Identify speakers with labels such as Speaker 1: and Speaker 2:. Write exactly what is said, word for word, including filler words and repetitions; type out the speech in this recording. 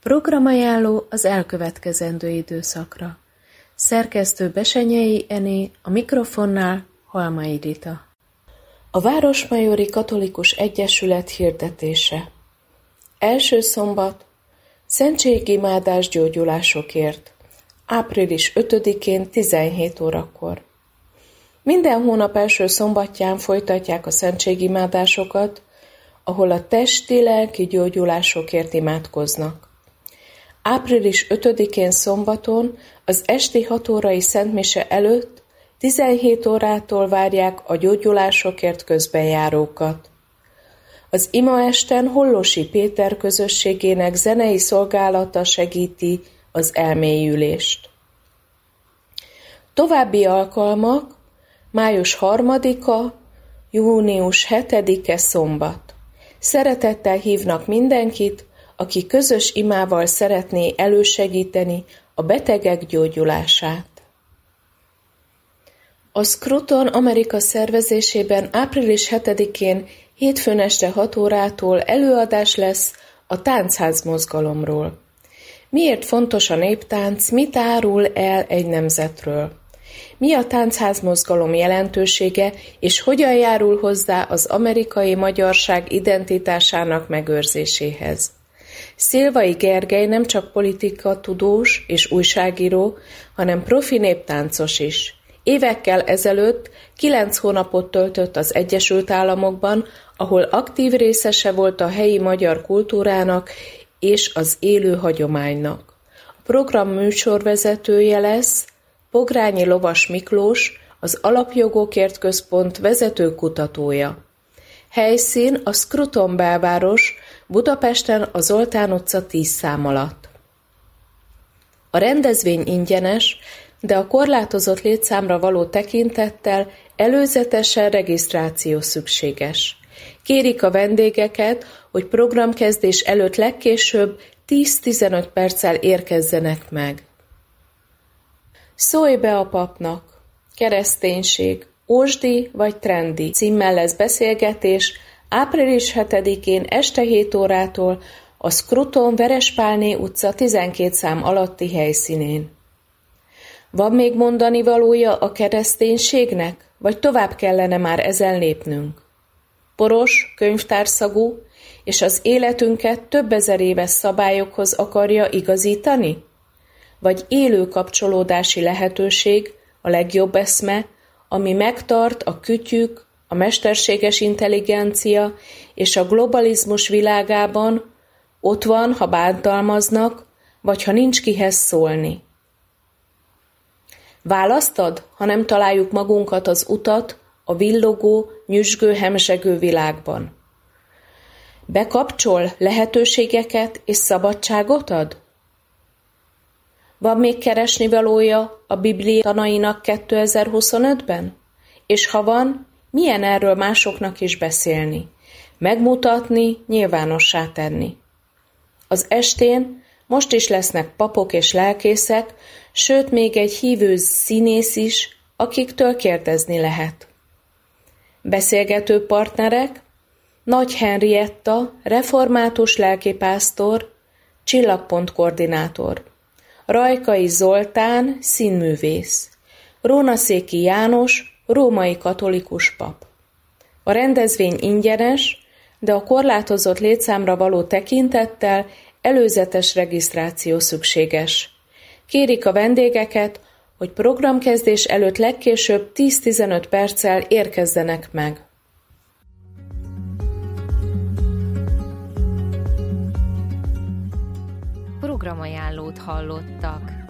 Speaker 1: Programajánló az elkövetkezendő időszakra. Szerkesztő Besenyei Ené, a mikrofonnál Halmai Rita. A Városmajori Katolikus Egyesület hirdetése. Első szombat, szentségimádás gyógyulásokért, április ötödikén tizenhét órakor. Minden hónap első szombatján folytatják a szentségimádásokat, ahol a testi-lelki gyógyulásokért imádkoznak. április ötödikén szombaton az esti hat órai szentmise előtt tizenhét órától várják a gyógyulásokért közbenjárókat. Az imaesten Hollosi Péter közösségének zenei szolgálata segíti az elmélyülést. További alkalmak május harmadika, június hetedike szombat. Szeretettel hívnak mindenkit, aki közös imával szeretné elősegíteni a betegek gyógyulását. A Scruton Amerika szervezésében április hetedikén hétfőn este hat órától előadás lesz a táncház mozgalomról. Miért fontos a néptánc, mit árul el egy nemzetről? Mi a táncház mozgalom jelentősége, és hogyan járul hozzá az amerikai magyarság identitásának megőrzéséhez? Szilvai Gergely nem csak politikatudós és újságíró, hanem profi néptáncos is. Évekkel ezelőtt kilenc hónapot töltött az Egyesült Államokban, ahol aktív részese volt a helyi magyar kultúrának és az élő hagyománynak. A program műsorvezetője lesz Pogrányi Lovas Miklós, az Alapjogokért Központ vezető kutatója. Helyszín a Scruton belváros, Budapesten a Zoltán utca tíz szám alatt. A rendezvény ingyenes, de a korlátozott létszámra való tekintettel előzetesen regisztráció szükséges. Kérik a vendégeket, hogy programkezdés előtt legkésőbb tíz-tizenöt perccel érkezzenek meg. Szólj be a papnak! Kereszténység, ósdi vagy trendi címmel lesz beszélgetés április hetedikén este hét órától a Scruton Verespálné utca tizenkét szám alatti helyszínén. Van még mondani valója a kereszténységnek, vagy tovább kellene már ezen lépnünk? Poros, könyvtárszagú, és az életünket több ezer éves szabályokhoz akarja igazítani? Vagy élő kapcsolódási lehetőség, a legjobb eszme, ami megtart a kütyük, a mesterséges intelligencia és a globalizmus világában, ott van, ha bántalmaznak, vagy ha nincs kihez szólni. Választad, ha nem találjuk magunkat az utat a villogó, nyüzsgő, hemzsegő világban? Bekapcsol, lehetőségeket és szabadságot ad? Van még keresnivalója a Biblia tanainak kétezer-huszonötben? És ha van, milyen erről másoknak is beszélni, megmutatni, nyilvánossá tenni? Az estén most is lesznek papok és lelkészek, sőt még egy hívő színész is, akiktől kérdezni lehet. Beszélgető partnerek: Nagy Henrietta, református lelkipásztor, Csillagpont koordinátor, Rajkai Zoltán, színművész, Rónaszéki János, római katolikus pap. A rendezvény ingyenes, de a korlátozott létszámra való tekintettel előzetes regisztráció szükséges. Kérik a vendégeket, hogy programkezdés előtt legkésőbb tíz-tizenöt perccel érkezzenek meg.
Speaker 2: Programajánlót hallottak.